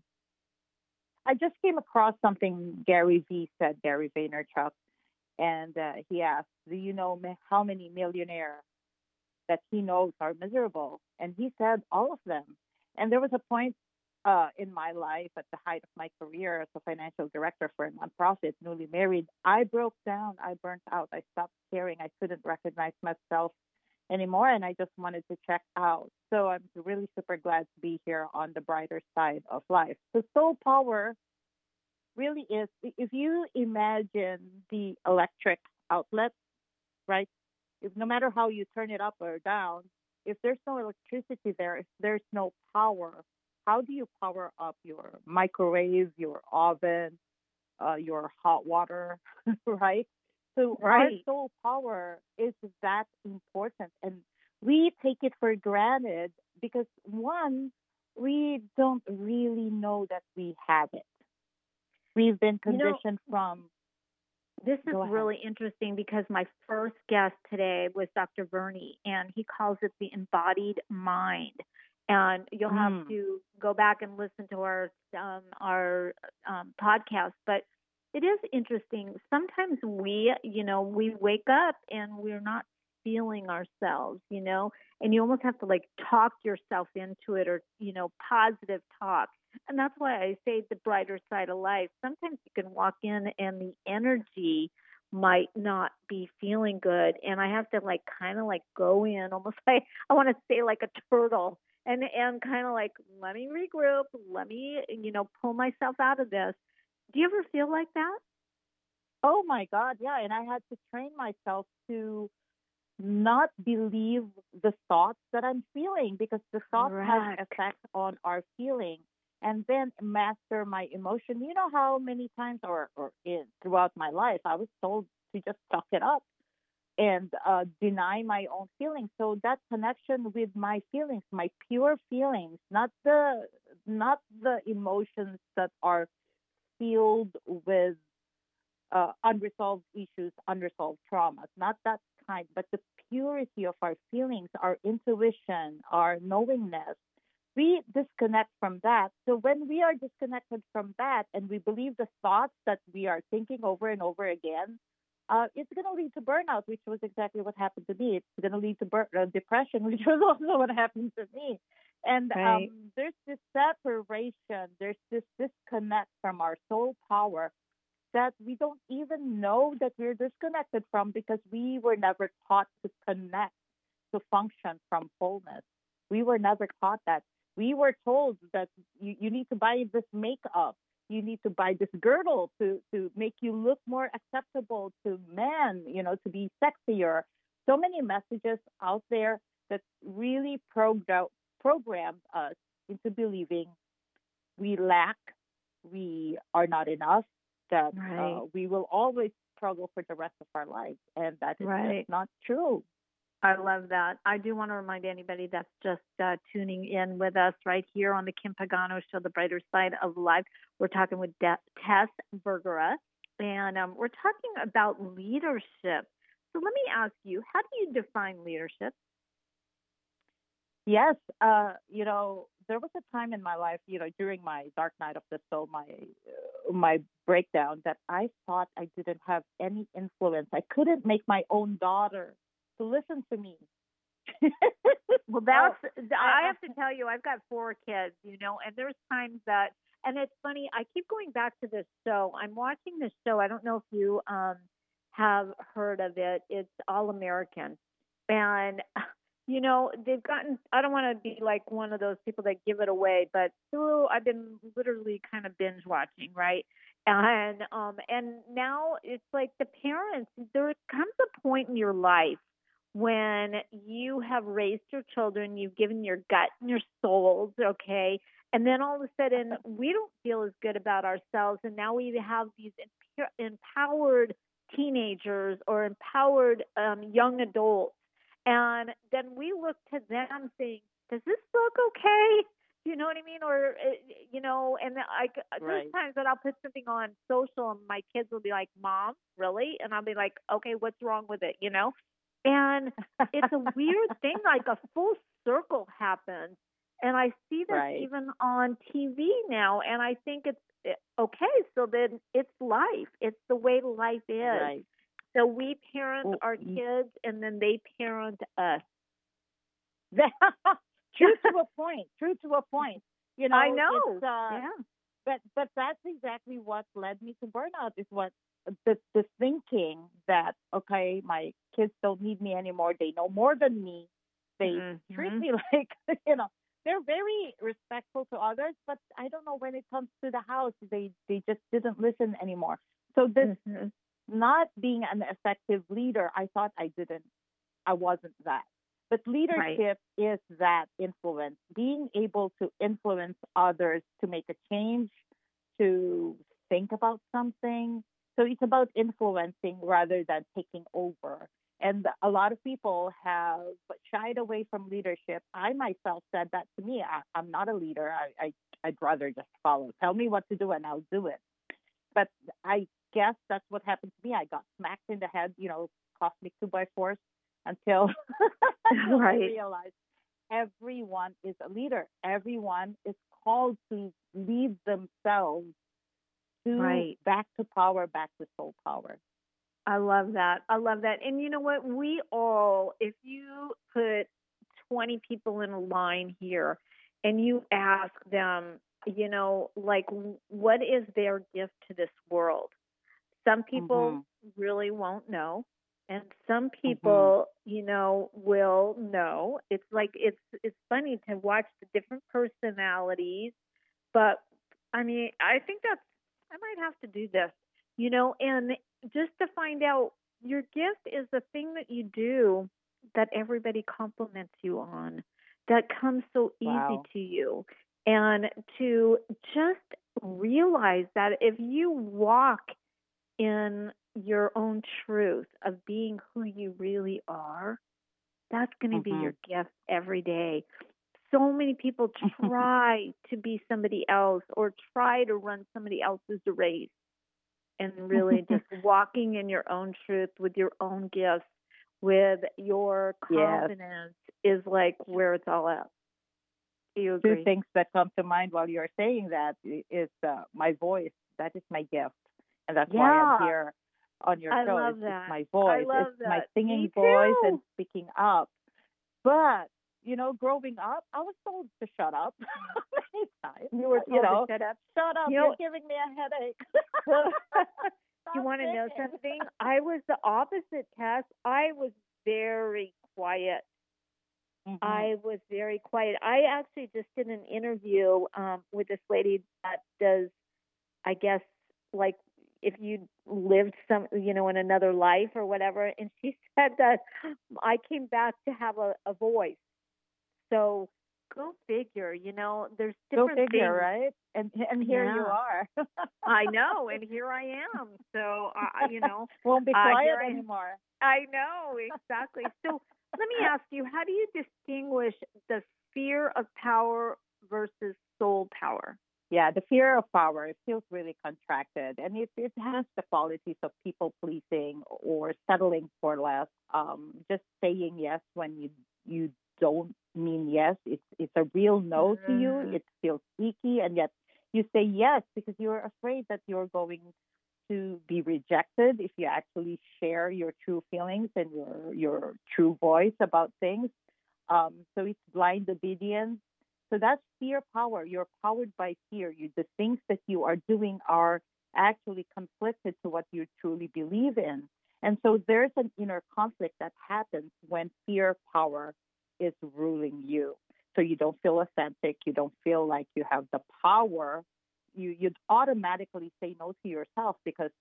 I just came across something Gary Vee said, Gary Vaynerchuk, and uh, he asked, do you know ma- how many millionaires that he knows are miserable? And he said all of them. And there was a point uh, in my life at the height of my career as a financial director for a nonprofit, newly married. I broke down. I burnt out. I stopped caring. I couldn't recognize myself anymore, and I just wanted to check out. So I'm really super glad to be here on the brighter side of life. The soul power really is, if you imagine the electric outlet, right? If no matter how you turn it up or down, if there's no electricity there, if there's no power, how do you power up your microwave, your oven, uh, your hot water, right? So Right. our soul power is that important, and we take it for granted because, one, we don't really know that we have it. We've been You know, conditioned from. This is Go ahead. really interesting because my first guest today was Doctor Bernie, and he calls it the embodied mind. And you'll have Mm. to go back and listen to our um, our um, podcast. But it is interesting. Sometimes we, you know, we wake up and we're not feeling ourselves, you know, and you almost have to like talk yourself into it, or, you know, positive talk. And that's why I say the brighter side of life. Sometimes you can walk in and the energy might not be feeling good. And I have to like kind of like go in almost like, I want to say like a turtle, and, and kind of like, let me regroup, let me, you know, pull myself out of this. Do you ever feel like that? Oh my God, yeah. And I had to train myself to not believe the thoughts that I'm feeling, because the thoughts have Correct. effect on our feeling, and then master my emotion. You know how many times or, or in, throughout my life I was told to just suck it up and uh, deny my own feelings. So that connection with my feelings, my pure feelings, not the not the emotions that are filled with uh, unresolved issues, unresolved traumas, not that kind, but the purity of our feelings, our intuition, our knowingness. We disconnect from that. So when we are disconnected from that and we believe the thoughts that we are thinking over and over again, uh, it's going to lead to burnout, which was exactly what happened to me. It's going to lead to bur- uh, depression, which was also what happened to me. And Right. um, there's this separation, there's this disconnect from our soul power that we don't even know that we're disconnected from, because we were never taught to connect, to function from wholeness. We were never taught that. We were told that you, you need to buy this makeup, you need to buy this girdle to, to make you look more acceptable to men, you know, to be sexier. So many messages out there that really progr- programmed us into believing we lack, we are not enough, that Right. uh, we will always struggle for the rest of our lives. And that is Right. just not true. I love that. I do want to remind anybody that's just uh, tuning in with us right here on the Kim Pagano Show, the brighter side of life. We're talking with De- Tess Vergara, and um, we're talking about leadership. So let me ask you, how do you define leadership? Yes, uh, you know, there was a time in my life, you know, during my dark night of the soul, my uh, my breakdown, that I thought I didn't have any influence. I couldn't make my own daughter to listen to me. Well, that's, Oh, I I- have to tell you, I've got four kids, you know, and there's times that, and it's funny, I keep going back to this show. I'm watching this show. I don't know if you um, have heard of it. It's All American. And, you know, they've gotten, I don't want to be like one of those people that give it away, but through, I've been literally kind of binge watching, right? And, um, and now it's like the parents, there comes a point in your life when you have raised your children, you've given your gut and your souls, okay? And then all of a sudden, we don't feel as good about ourselves. And now we have these emp- empowered teenagers or empowered um, young adults. And then we look to them saying, does this look okay? You know what I mean? Or, uh, you know, and I, there's Right. times that I'll put something on social and my kids will be like, Mom, really? And I'll be like, okay, what's wrong with it? You know? And it's a weird thing, like a full circle happens. And I see this Right. even on T V now. And I think it's eh, okay. So then it's life. It's the way life is. Right. So we parent Well, our y- kids and then they parent us. True to a point. True to a point. You know, I know. It's, uh, yeah. But but that's exactly what led me to burnout. Is what the the thinking that okay, my kids don't need me anymore. They know more than me. They Mm-hmm. treat me like you know. They're very respectful to others, but I don't know when it comes to the house, they they just didn't listen anymore. So this Mm-hmm. not being an effective leader, I thought I didn't, I wasn't that. But leadership is that influence, being able to influence others to make a change, to think about something. So it's about influencing rather than taking over. And a lot of people have shied away from leadership. I myself said that to me. I, I'm not a leader. I, I, I'd rather just follow. Tell me what to do and I'll do it. But I guess that's what happened to me. I got smacked in the head, you know, cosmic two by fours until I Right. realized everyone is a leader. Everyone is called to lead themselves to Right. back to power, back to soul power. I love that. I love that. And you know what? We all, if you put twenty people in a line here and you ask them, you know, like, what is their gift to this world? Some people really won't know. And some people, you know, will know. It's like, it's, it's funny to watch the different personalities. But I mean, I think that's, I might have to do this, you know, and just to find out your gift is the thing that you do that everybody compliments you on, that comes so easy Wow. to you. And to just realize that if you walk in your own truth of being who you really are, that's going to be Mhm. your gift every day. So many people try to be somebody else or try to run somebody else's race, and really just walking in your own truth with your own gifts, with your Yes. confidence is like where it's all at. Do you agree? Two things that come to mind while you're saying that i- is uh, my voice. That is my gift, and that's why Yeah. I'm here on your I show. love It's, that. it's my I voice. love It's my that. singing Me voice too. and speaking up. But you know, growing up, I was told to shut up many times. You were you told know, to shut up. shut up. You You know- are giving me a headache. Do you want to know singing. something? I was the opposite, Tess. I was very quiet. Mhm. I was very quiet. I actually just did an interview um, with this lady that does, I guess, like if you lived some, you know, in another life or whatever. And she said that I came back to have a, a voice. So go figure, you know, there's Go different figure, things. right? And and here you Yeah. are. I know, and here I am. So, uh, you know, Won't be uh, quiet here I- anymore. I know, exactly. So let me ask you, how do you distinguish the fear of power versus soul power? Yeah, the fear of power, it feels really contracted, and it, it has the qualities of people pleasing or settling for less. Um, just saying yes when you you don't mean yes. It's it's a real no to you. Mhm. It feels icky, and yet you say yes because you're afraid that you're going to be rejected if you actually share your true feelings and your your true voice about things. Um, so it's blind obedience. So that's fear power. You're powered by fear. You, the things that you are doing are actually conflicted to what you truly believe in. And so there's an inner conflict that happens when fear power is ruling you. So you don't feel authentic. You don't feel like you have the power. You, you'd automatically say no to yourself because,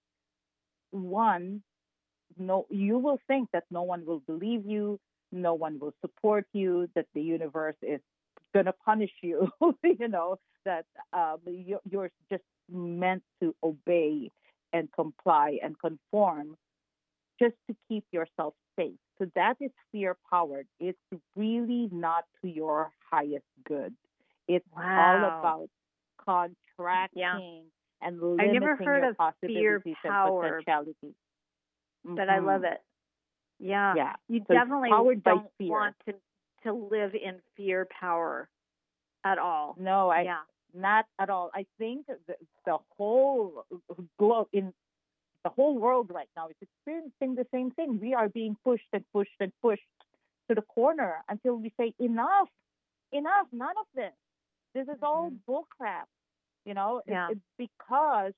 one, no, you will think that no one will believe you, no one will support you, that the universe is going to punish you, you know, that um, you're, you're just meant to obey and comply and conform just to keep yourself safe. So that is fear-powered. It's really not to your highest good. It's wow. all about contracting yeah. and limiting I never heard your of possibilities fear and power, potentialities. But mm-hmm. I love it. Yeah. Yeah. You so definitely don't fear. want to, to live in fear power at all. No, I yeah. not at all. I think the, the whole globe in the whole world right now is experiencing the same thing. We are being pushed and pushed and pushed to the corner until we say enough, enough, none of this. This is mm-hmm. all bullcrap. You know, yeah. it, it's because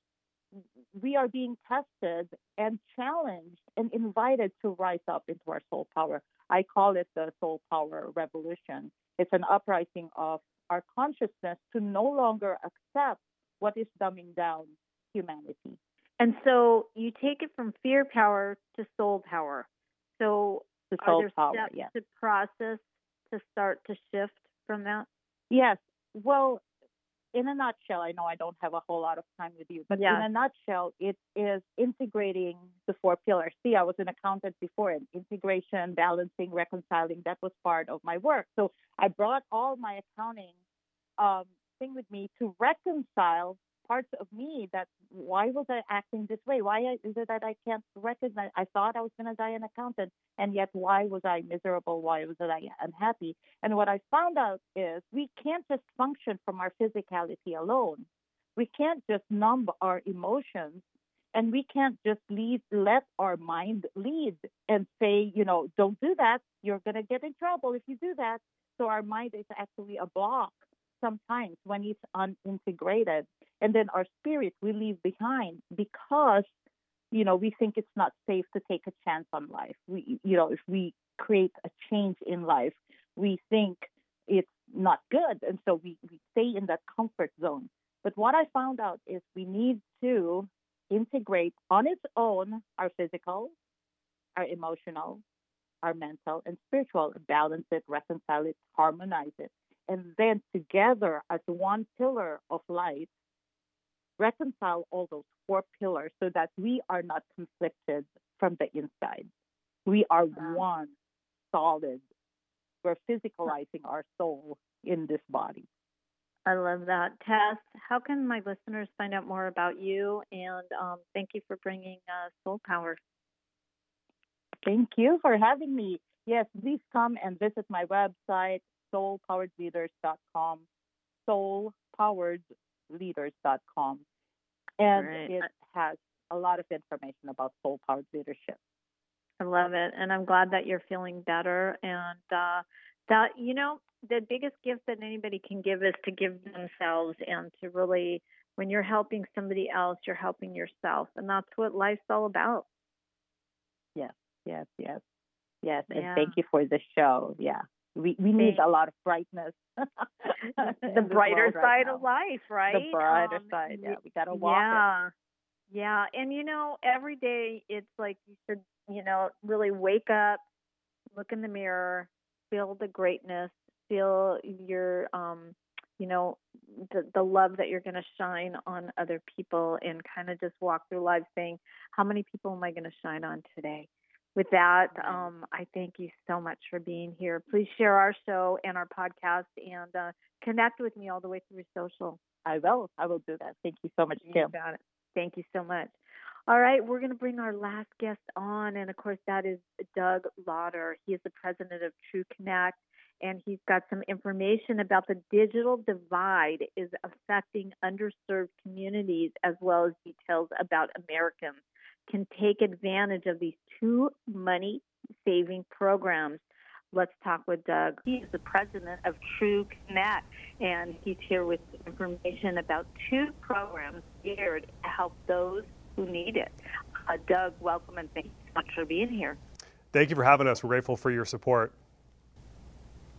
we are being tested and challenged and invited to rise up into our soul power. I call it the soul power revolution. It's an uprising of our consciousness to no longer accept what is dumbing down humanity. And so you take it from fear power to soul power. So to are soul there power, steps yes. to process to start to shift from that? Yes. Well, in a nutshell, I know I don't have a whole lot of time with you, but yes. in a nutshell, it is integrating the four pillars. See, I was an accountant before, and integration, balancing, reconciling, that was part of my work. So I brought all my accounting um, thing with me to reconcile parts of me that why was I acting this way? Why is it that I can't recognize? I thought I was going to die an accountant, and yet why was I miserable? Why was I unhappy? And what I found out is we can't just function from our physicality alone. We can't just numb our emotions, and we can't just lead, let our mind lead and say, you know, don't do that. You're going to get in trouble if you do that. So our mind is actually a block sometimes when it's unintegrated. And then our spirit we leave behind because, you know, we think it's not safe to take a chance on life. We, you know, if we create a change in life, we think it's not good. And so we, we stay in that comfort zone. But what I found out is we need to integrate on its own our physical, our emotional, our mental and spiritual, balance it, reconcile it, harmonize it. And then together as one pillar of life, reconcile all those four pillars so that we are not conflicted from the inside. We are wow. one solid. We're physicalizing our soul in this body. I love that. Tess, how can my listeners find out more about you? And um, thank you for bringing uh, Soul Power. Thank you for having me. Yes, please come and visit my website, soul powered leaders dot com, soul powered leaders dot com. And right. it has a lot of information about soul-powered leadership. I love it. And I'm glad that you're feeling better. And uh, that, you know, the biggest gift that anybody can give is to give themselves and to really, when you're helping somebody else, you're helping yourself. And that's what life's all about. Yes, yes, yes, yes. Yeah. And thank you for the show. Yeah. We we need a lot of brightness. The brighter side right of life, right? The brighter um, side, yeah. We got to walk yeah. it. Yeah. And, you know, every day it's like you should, you know, really wake up, look in the mirror, feel the greatness, feel your, um, you know, the, the love that you're going to shine on other people and kind of just walk through life saying, how many people am I going to shine on today? With that, um, I thank you so much for being here. Please share our show and our podcast and uh, connect with me all the way through social. I will. I will do that. Thank you so much, Kim. You got it. Thank you so much. All right, we're going to bring our last guest on, and of course, that is Doug Lauder. He is the president of True Connect, and he's got some information about the digital divide is affecting underserved communities, as well as details about Americans can take advantage of these two money-saving programs. Let's talk with Doug. He is the president of True Connect, and he's here with information about two programs geared to help those who need it. Uh, Doug, welcome, and thank you so much for being here. Thank you for having us. We're grateful for your support.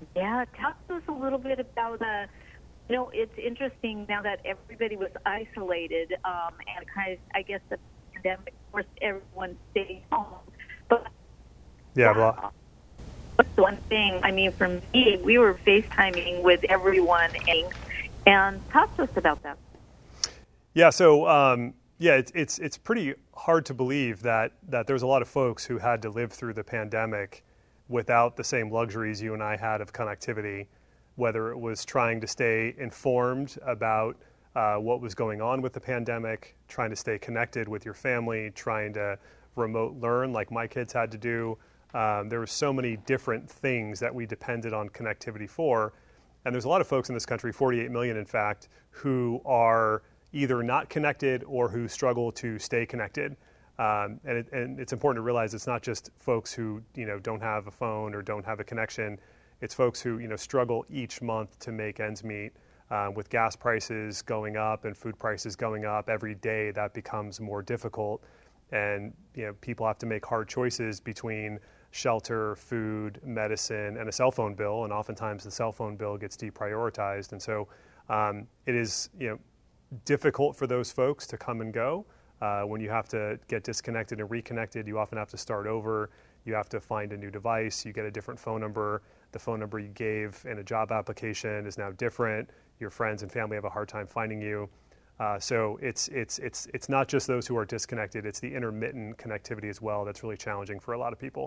Yeah, talk to us a little bit about, uh, you know, it's interesting now that everybody was isolated um, and kind of, I guess the pandemic forced everyone to stay home. But yeah, uh, well, what's one thing, I mean, for me, we were FaceTiming with everyone, and, and talk to us about that. Yeah, so um, yeah, it's, it's it's pretty hard to believe that that there's a lot of folks who had to live through the pandemic without the same luxuries you and I had of connectivity, whether it was trying to stay informed about uh, what was going on with the pandemic, trying to stay connected with your family, trying to remote learn like my kids had to do. Um, there were so many different things that we depended on connectivity for. And there's a lot of folks in this country, forty-eight million in fact, who are either not connected or who struggle to stay connected. Um, and, it, and it's important to realize it's not just folks who, you know, don't have a phone or don't have a connection. It's folks who, you know, struggle each month to make ends meet. Uh, with gas prices going up and food prices going up every day, that becomes more difficult. And, you know, people have to make hard choices between shelter, food, medicine, and a cell phone bill. And oftentimes the cell phone bill gets deprioritized. And so um, it is, you know, difficult for those folks to come and go. Uh, when you have to get disconnected and reconnected, you often have to start over. You have to find a new device. You get a different phone number. The phone number you gave in a job application is now different. Your friends and family have a hard time finding you. Uh, so it's it's it's it's not just those who are disconnected. It's the intermittent connectivity as well that's really challenging for a lot of people.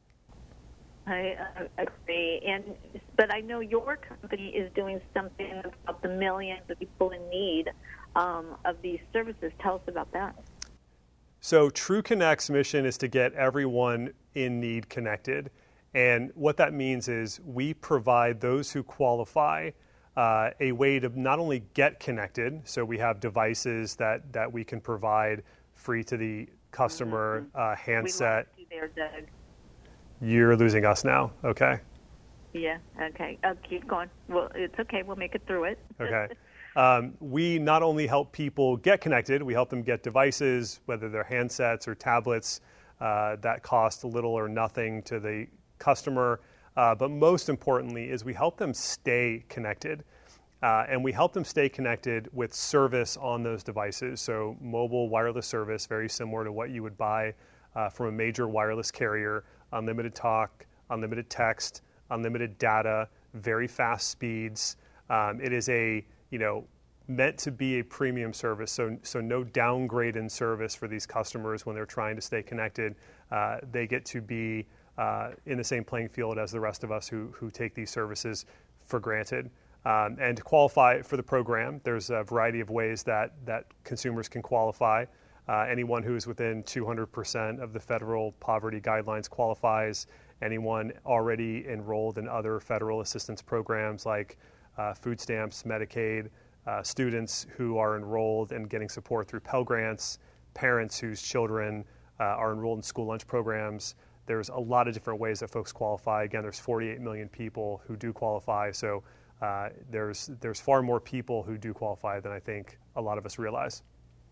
I uh, agree, and but I know your company is doing something about the millions of people in need um, of these services. Tell us about that. So TrueConnect's mission is to get everyone in need connected, and what that means is we provide those who qualify uh, a way to not only get connected. So we have devices that that we can provide free to the customer, mm-hmm. uh, handset. We lost you there, Doug. You're losing us now. Okay. Yeah. Okay. Uh, keep going. Well, it's okay. We'll make it through it. Okay. Um, we not only help people get connected, we help them get devices, whether they're handsets or tablets, uh, that cost little or nothing to the customer. Uh, but most importantly is we help them stay connected. Uh, and we help them stay connected with service on those devices. So mobile wireless service, very similar to what you would buy uh, from a major wireless carrier. Unlimited talk, unlimited text, unlimited data, very fast speeds. Um, it is a, you know, meant to be a premium service, so so no downgrade in service for these customers when they're trying to stay connected. Uh, they get to be uh, in the same playing field as the rest of us who who take these services for granted. Um, and to qualify for the program, there's a variety of ways that that consumers can qualify. Uh, anyone who is within two hundred percent of the federal poverty guidelines qualifies. Anyone already enrolled in other federal assistance programs like uh, food stamps, Medicaid, uh, students who are enrolled and getting support through Pell Grants, parents whose children uh, are enrolled in school lunch programs. There's a lot of different ways that folks qualify. Again, there's forty-eight million people who do qualify, so uh, there's there's far more people who do qualify than I think a lot of us realize.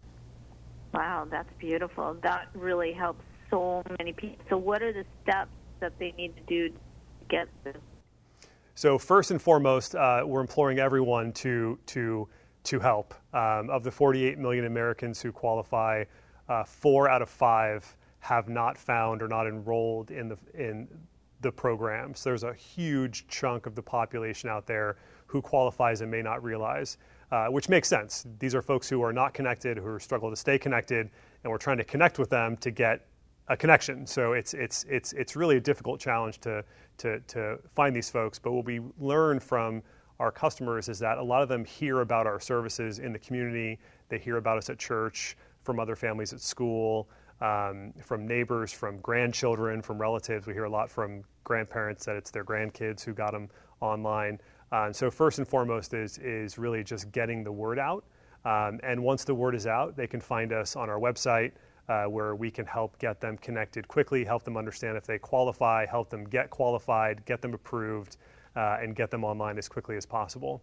Wow, that's beautiful. That really helps so many people. So what are the steps that they need to do to get this? So first and foremost, uh, we're imploring everyone to to to help. Um, of the forty-eight million Americans who qualify, uh, four out of five have not found or not enrolled in the in the program. So there's a huge chunk of the population out there who qualifies and may not realize. Uh, which makes sense. These are folks who are not connected, who are struggle to stay connected, and we're trying to connect with them to get a connection. So it's it's it's it's really a difficult challenge to to to find these folks. But what we learn from our customers is that a lot of them hear about our services in the community. They hear about us at church, from other families at school, um, from neighbors, from grandchildren, from relatives. We hear a lot from grandparents that it's their grandkids who got them online. Uh, and so first and foremost is is really just getting the word out. Um, and once the word is out, they can find us on our website uh, where we can help get them connected quickly, help them understand if they qualify, help them get qualified, get them approved, uh, and get them online as quickly as possible.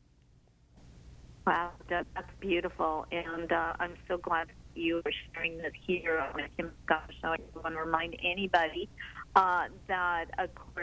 Wow, that, that's beautiful. And uh, I'm so glad you are sharing this here on the Kim Pagano Show. I want to remind anybody uh, that, of course,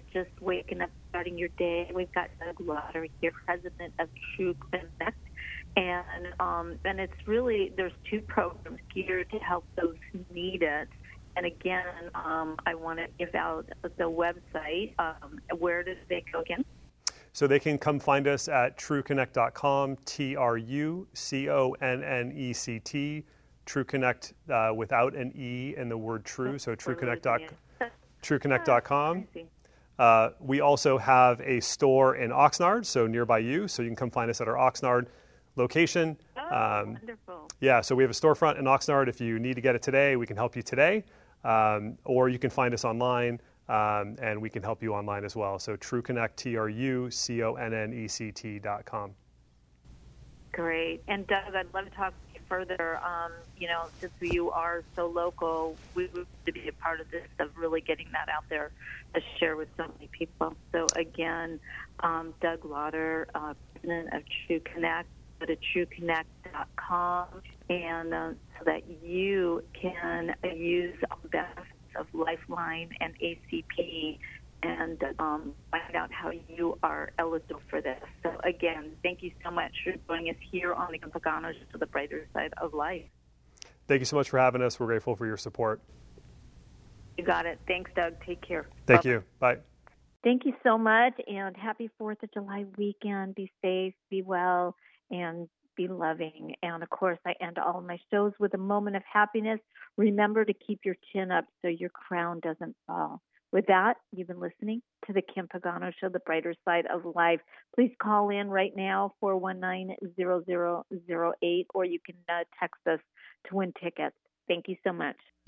just waking up, starting your day. We've got Doug Lauder here, president of True Connect. And um, and it's really, there's two programs geared to help those who need it. And again, um, I want to give out the website. Um, where does they go again? So they can come find us at true connect dot com, T R U C O N N E C T, True Connect uh, without an E in the word true, so true connect dot com. Uh, we also have a store in Oxnard, so nearby you, so you can come find us at our Oxnard location. Oh, um, wonderful. Yeah, so we have a storefront in Oxnard. If you need to get it today, we can help you today. Um, or you can find us online, um, and we can help you online as well. So True Connect, T R U C O N N E C T dot com. Great. And Doug, I'd love to talk to you further. Um, you know, since you are so local, we would to be a part of this, of really getting that out there to share with so many people. So again, um, Doug Lauder, uh, president of True Connect. Go to true connect dot com, and uh, so that you can uh, use the benefits of Lifeline and A C P and um, find out how you are eligible for this. So again, thank you so much for joining us here on the Kim Pagano Show, the brighter side of life. Thank you so much for having us. We're grateful for your support. You got it. Thanks, Doug. Take care. Thank Bye. you. Bye. Thank you so much, and happy fourth of July weekend. Be safe, be well, and be loving. And of course, I end all my shows with a moment of happiness. Remember to keep your chin up so your crown doesn't fall. With that, you've been listening to the Kim Pagano Show, the brighter side of life. Please call in right now, four one nine, zero zero zero eight, or you can uh, text us to win tickets. Thank you so much.